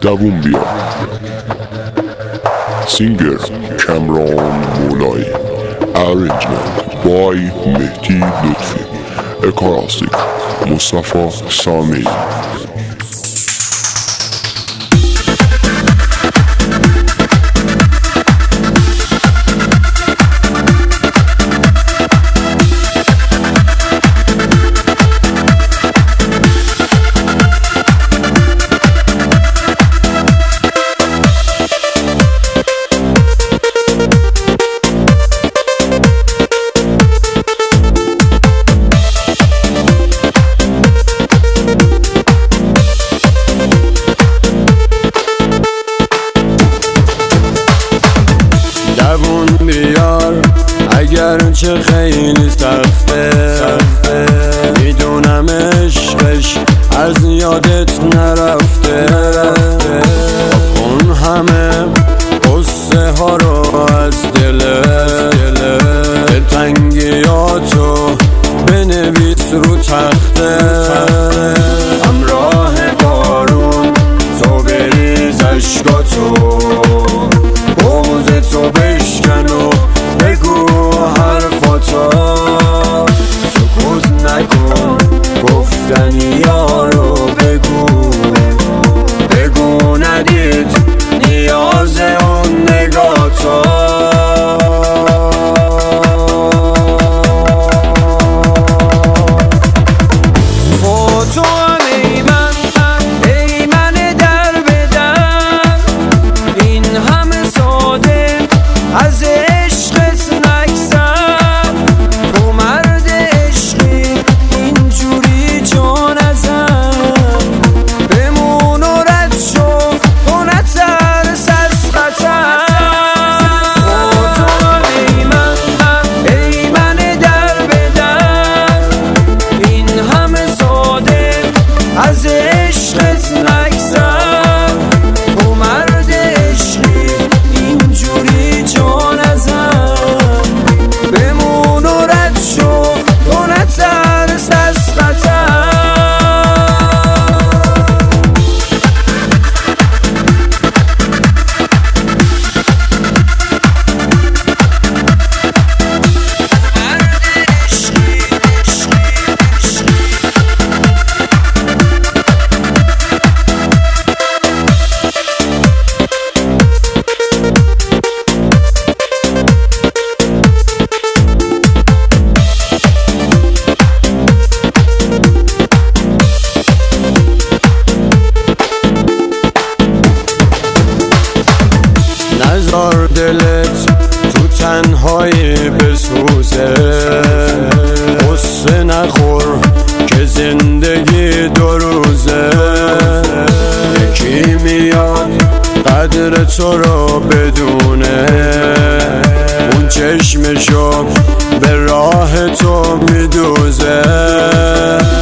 دووم بیا. سینگر کامران مولایی. ارنجمنت بای مهدی لطفی. اکاراستیک مصطفی سامی. دوون بیار اگرچه خیلی سخته، میدونم عشقش از یادت نرفته. اون همه قصه ها رو از دلتنگیاتو بنویس رو تخته. همراه بارون تو بریز اشکاتو، تو بشکن و بگو حرفاتو. سکوت نکن گفتنی ها رو بگو ندید نیاز اون نگاتو. تو ای من در بدن، این همه ساده از عشقت نگذر. تو مرد عشقی اینجوری جا نزن، بمون و رد شو تو نترس از خطر. تو ای من در بدن، این همه ساده از عشقت نگذر. تو مرد عشقی اینجوری جا نزن، بمون و رد شو تو نترس از خطر. نذار دلت تو تنهایی بسوزه، غصه نخور که زندگی دو روزه. یکی میاد قدر تو رو بدونه، اون چشمشو به راه تو میدوزه.